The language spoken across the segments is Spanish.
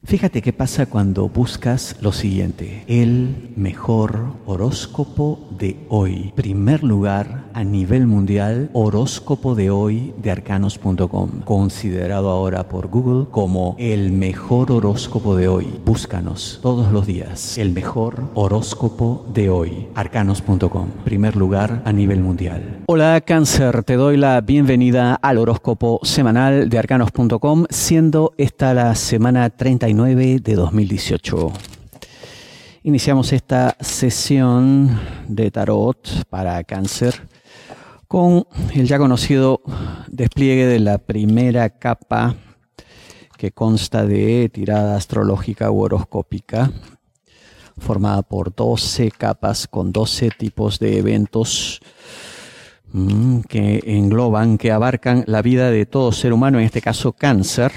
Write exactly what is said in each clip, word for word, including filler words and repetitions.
Fíjate qué pasa cuando buscas lo siguiente: el mejor horóscopo de hoy. Primer lugar a nivel mundial, horóscopo de hoy de arcanos punto com. Considerado ahora por Google como el mejor horóscopo de hoy. Búscanos todos los días. El mejor horóscopo de hoy. arcanos punto com. Primer lugar a nivel mundial. Hola Cáncer, te doy la bienvenida al horóscopo semanal de arcanos punto com, siendo esta la semana treinta y nueve de dos mil dieciocho. Iniciamos esta sesión de tarot para Cáncer con el ya conocido despliegue de la primera capa, que consta de tirada astrológica u horoscópica, formada por doce capas con doce tipos de eventos mmm, que engloban, que abarcan la vida de todo ser humano, en este caso Cáncer.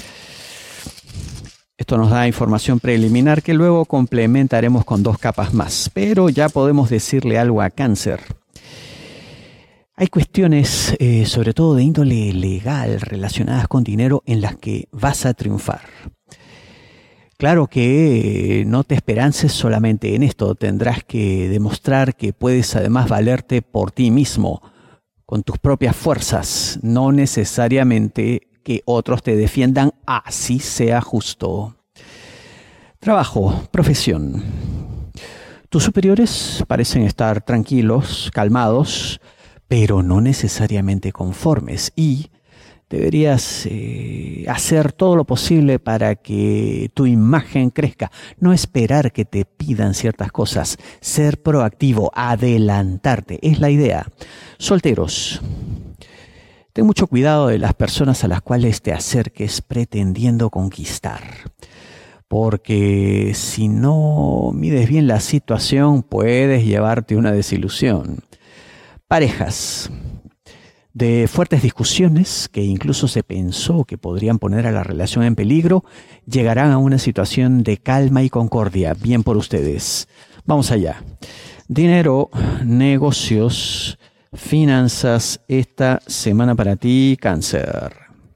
Esto nos da información preliminar que luego complementaremos con dos capas más, pero ya podemos decirle algo a Cáncer. Hay cuestiones, eh, sobre todo de índole legal, relacionadas con dinero, en las que vas a triunfar. Claro que eh, no te esperances solamente en esto, tendrás que demostrar que puedes además valerte por ti mismo, con tus propias fuerzas, no necesariamente que otros te defiendan, así sea justo. Trabajo, profesión. Tus superiores parecen estar tranquilos, calmados, pero no necesariamente conformes, y deberías eh, hacer todo lo posible para que tu imagen crezca. No esperar que te pidan ciertas cosas, ser proactivo, adelantarte, es la idea. Solteros. Ten mucho cuidado de las personas a las cuales te acerques pretendiendo conquistar, porque si no mides bien la situación puedes llevarte una desilusión. Parejas. De fuertes discusiones que incluso se pensó que podrían poner a la relación en peligro, llegarán a una situación de calma y concordia. Bien por ustedes. Vamos allá. Dinero, negocios, finanzas, esta semana para ti, Cáncer.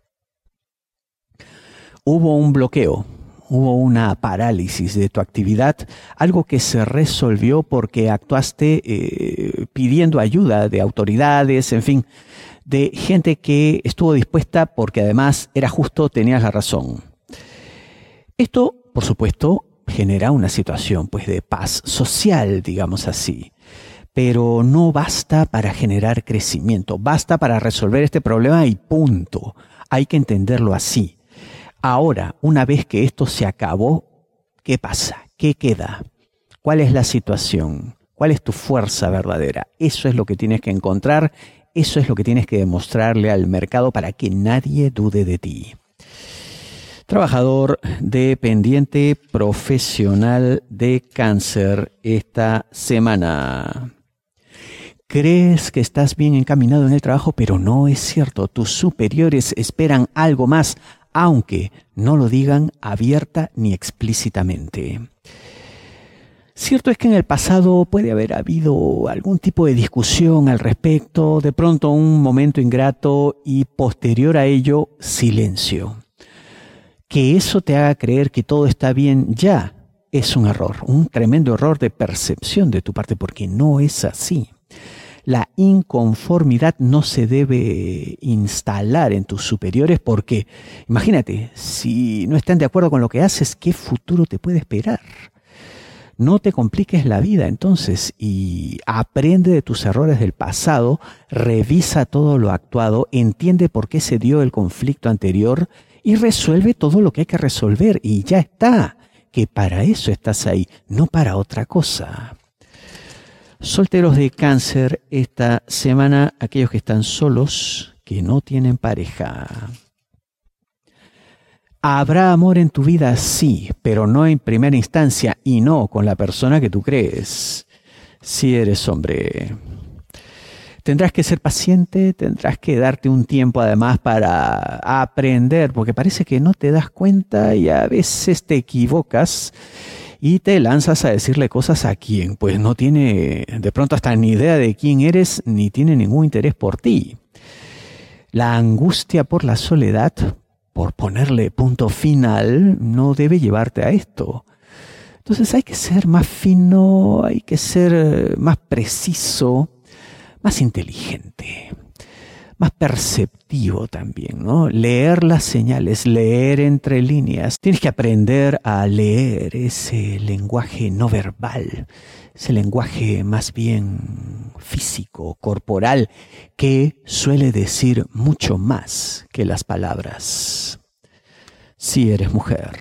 Hubo un bloqueo, hubo una parálisis de tu actividad, algo que se resolvió porque actuaste eh, pidiendo ayuda de autoridades, en fin, de gente que estuvo dispuesta porque además era justo, tenías la razón. Esto, por supuesto, genera una situación pues de paz social, digamos así. Pero no basta para generar crecimiento, basta para resolver este problema y punto. Hay que entenderlo así. Ahora, una vez que esto se acabó, ¿qué pasa? ¿Qué queda? ¿Cuál es la situación? ¿Cuál es tu fuerza verdadera? Eso es lo que tienes que encontrar, eso es lo que tienes que demostrarle al mercado para que nadie dude de ti. Trabajador dependiente profesional de Cáncer esta semana. Crees que estás bien encaminado en el trabajo, pero no es cierto. Tus superiores esperan algo más, aunque no lo digan abierta ni explícitamente. Cierto es que en el pasado puede haber habido algún tipo de discusión al respecto, de pronto un momento ingrato y posterior a ello, silencio. Que eso te haga creer que todo está bien ya es un error, un tremendo error de percepción de tu parte, porque no es así. La inconformidad no se debe instalar en tus superiores porque, imagínate, si no están de acuerdo con lo que haces, ¿qué futuro te puede esperar? No te compliques la vida entonces y aprende de tus errores del pasado, revisa todo lo actuado, entiende por qué se dio el conflicto anterior y resuelve todo lo que hay que resolver y ya está, que para eso estás ahí, no para otra cosa. Solteros de Cáncer esta semana, aquellos que están solos, que no tienen pareja. Habrá amor en tu vida, sí, pero no en primera instancia y no con la persona que tú crees. Si eres hombre. Tendrás que ser paciente, tendrás que darte un tiempo además para aprender, porque parece que no te das cuenta y a veces te equivocas y te lanzas a decirle cosas a quien pues no tiene de pronto hasta ni idea de quién eres ni tiene ningún interés por ti. La angustia por la soledad por ponerle punto final, no debe llevarte a esto. Entonces hay que ser más fino, hay que ser más preciso, más inteligente, más perceptivo también, ¿no? Leer las señales, leer entre líneas. Tienes que aprender a leer ese lenguaje no verbal, ese lenguaje más bien físico, corporal, que suele decir mucho más que las palabras. Si eres mujer.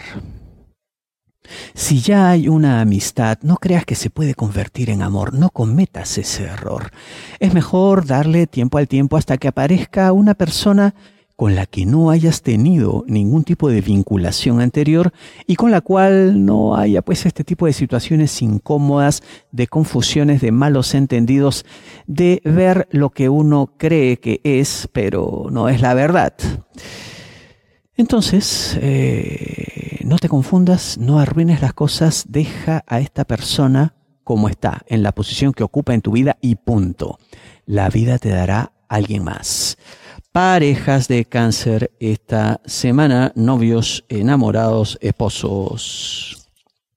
Si ya hay una amistad, no creas que se puede convertir en amor, no cometas ese error. Es mejor darle tiempo al tiempo hasta que aparezca una persona con la que no hayas tenido ningún tipo de vinculación anterior y con la cual no haya pues este tipo de situaciones incómodas, de confusiones, de malos entendidos, de ver lo que uno cree que es, pero no es la verdad. Entonces, eh, no te confundas, no arruines las cosas, deja a esta persona como está, en la posición que ocupa en tu vida y punto. La vida te dará a alguien más. Parejas de Cáncer esta semana, novios, enamorados, esposos.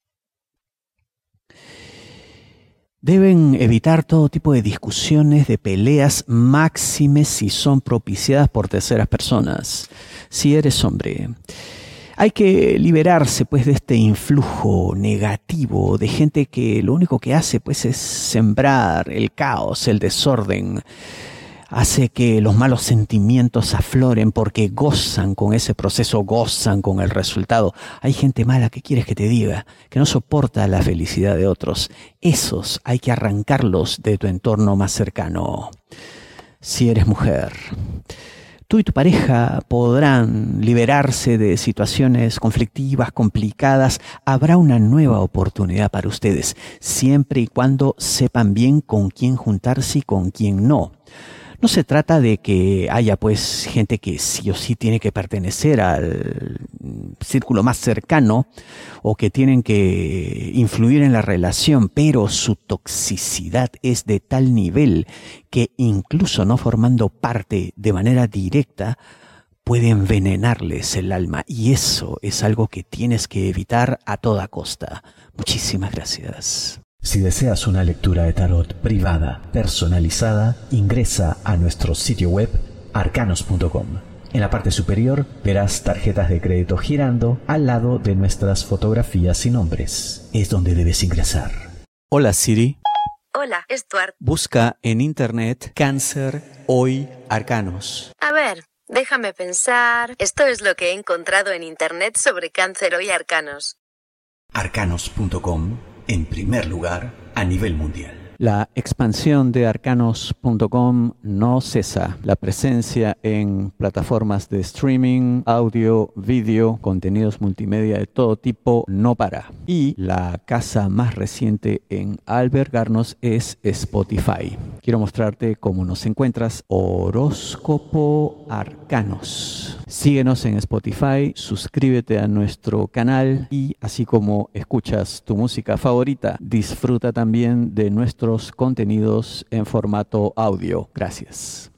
Deben evitar todo tipo de discusiones, de peleas, máximes si son propiciadas por terceras personas. Si eres hombre, hay que liberarse pues de este influjo negativo de gente que lo único que hace pues es sembrar el caos, el desorden. Hace que los malos sentimientos afloren porque gozan con ese proceso, gozan con el resultado. Hay gente mala que quieres que te diga, que no soporta la felicidad de otros. Esos hay que arrancarlos de tu entorno más cercano. Si eres mujer, tú y tu pareja podrán liberarse de situaciones conflictivas, complicadas. Habrá una nueva oportunidad para ustedes, siempre y cuando sepan bien con quién juntarse y con quién no. No se trata de que haya pues gente que sí o sí tiene que pertenecer al círculo más cercano o que tienen que influir en la relación, pero su toxicidad es de tal nivel que incluso no formando parte de manera directa puede envenenarles el alma, y eso es algo que tienes que evitar a toda costa. Muchísimas gracias. Si deseas una lectura de tarot privada, personalizada, ingresa a nuestro sitio web arcanos punto com. En la parte superior verás tarjetas de crédito girando al lado de nuestras fotografías y nombres. Es donde debes ingresar. Hola Siri. Hola, Stuart. Busca en internet Cáncer Hoy Arcanos. A ver, déjame pensar. Esto es lo que he encontrado en internet sobre Cáncer Hoy Arcanos. arcanos punto com. En primer lugar, a nivel mundial. La expansión de arcanos punto com no cesa. La presencia en plataformas de streaming, audio, vídeo, contenidos multimedia de todo tipo no para. Y la casa más reciente en albergarnos es Spotify. Quiero mostrarte cómo nos encuentras. Horóscopo Arcanos. Síguenos en Spotify, suscríbete a nuestro canal y así como escuchas tu música favorita, disfruta también de nuestros contenidos en formato audio. Gracias.